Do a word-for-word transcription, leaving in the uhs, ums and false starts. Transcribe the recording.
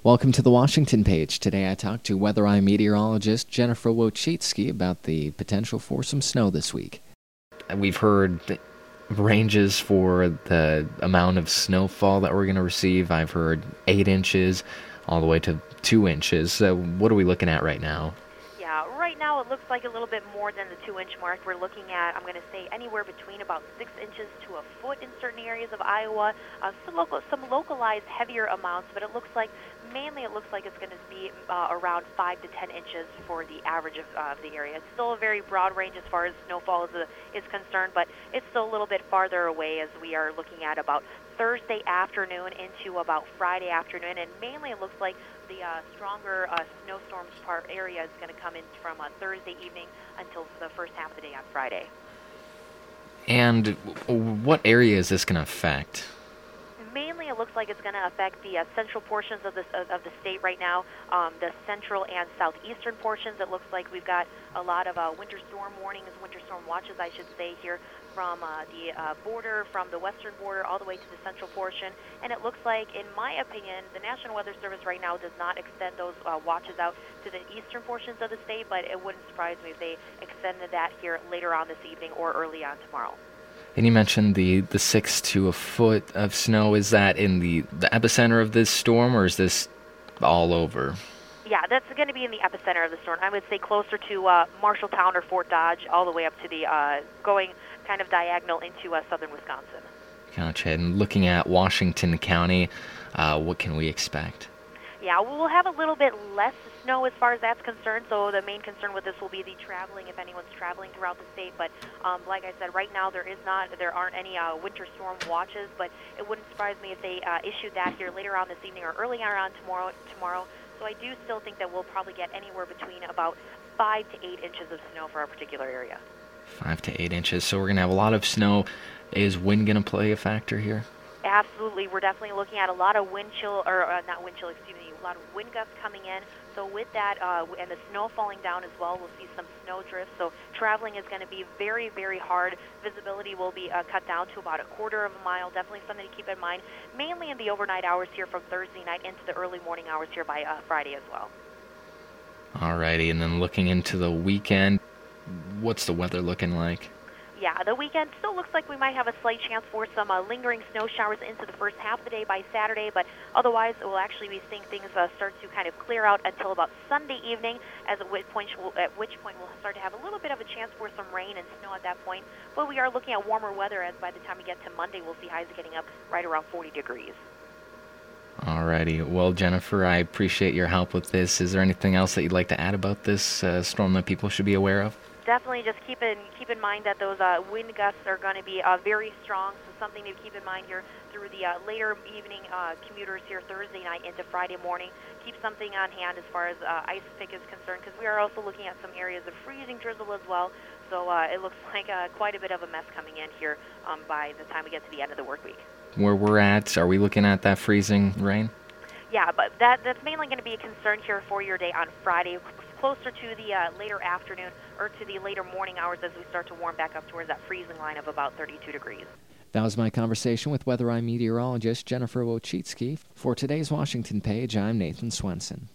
Welcome to the Washington Page. Today I talked to Weather Eye meteorologist Jennifer Wojcicki about the potential for some snow this week. We've heard ranges for the amount of snowfall that we're going to receive. I've heard eight inches all the way to two inches. So what are we looking at right now? Yeah, right now it looks like a little bit more than the two-inch mark. We're looking at, I'm going to say, anywhere between about six inches to a foot in certain areas of Iowa. Uh, some, local, some localized heavier amounts, but it looks like, mainly it looks like it's going to be uh, around five to ten inches for the average of, uh, of the area. It's still a very broad range as far as snowfall is, uh, is concerned, but it's still a little bit farther away as we are looking at about Thursday afternoon into about Friday afternoon, and mainly it looks like the uh, stronger uh, snowstorms part area is going to come in from uh, Thursday evening until the first half of the day on Friday. And what area is this going to affect? Mainly, it looks like it's going to affect the uh, central portions of the of the state right now. Um, the central and southeastern portions. It looks like we've got a lot of uh, winter storm warnings, winter storm watches, I should say, here from uh, the uh, border, from the western border, all the way to the central portion. And it looks like, in my opinion, the National Weather Service right now does not extend those uh, watches out to the eastern portions of the state, but it wouldn't surprise me if they extended that here later on this evening or early on tomorrow. And you mentioned the, the six to a foot of snow. Is that in the, the epicenter of this storm, or is this all over? Yeah, that's going to be in the epicenter of the storm. I would say closer to uh, Marshalltown or Fort Dodge, all the way up to the, uh, going kind of diagonal into uh, southern Wisconsin. Gotcha. And looking at Washington County, uh, what can we expect? Yeah, we'll have a little bit less snow as far as that's concerned, so the main concern with this will be the traveling, if anyone's traveling throughout the state. But um, like I said, right now there is not, there aren't any uh, winter storm watches, but it wouldn't surprise me if they uh, issued that here later on this evening or earlier on tomorrow. tomorrow. So I do still think that we'll probably get anywhere between about five to eight inches of snow for our particular area. Five to eight inches, so we're going to have a lot of snow. Is wind going to play a factor here? Absolutely. We're definitely looking at a lot of wind chill, or uh, not wind chill, excuse me, a lot of wind gusts coming in. So with that, uh, and the snow falling down as well, we'll see some snow drifts. So traveling is going to be very, very hard. Visibility will be uh, cut down to about a quarter of a mile. Definitely something to keep in mind, mainly in the overnight hours here from Thursday night into the early morning hours here by uh, Friday as well. Alrighty, and then looking into the weekend, what's the weather looking like? Yeah, the weekend still looks like we might have a slight chance for some uh, lingering snow showers into the first half of the day by Saturday, but otherwise we'll actually be seeing things uh, start to kind of clear out until about Sunday evening, as at which, point we'll, at which point we'll start to have a little bit of a chance for some rain and snow at that point. But we are looking at warmer weather, as by the time we get to Monday, we'll see highs getting up right around forty degrees. Alrighty. Well, Jennifer, I appreciate your help with this. Is there anything else that you'd like to add about this uh, storm that people should be aware of? Definitely just keep in keep in mind that those uh, wind gusts are going to be uh, very strong, so something to keep in mind here through the uh, later evening uh, commuters here Thursday night into Friday morning. Keep something on hand as far as uh, ice pick is concerned, because we are also looking at some areas of freezing drizzle as well, so uh, it looks like uh, quite a bit of a mess coming in here um, by the time we get to the end of the work week. Where we're at, are we looking at that freezing rain? Yeah, but that that's mainly going to be a concern here for your day on Friday, closer to the uh, later afternoon or to the later morning hours as we start to warm back up towards that freezing line of about thirty-two degrees. That was my conversation with Weather Eye meteorologist Jennifer Wojcicki. For today's Washington Page, I'm Nathan Swenson.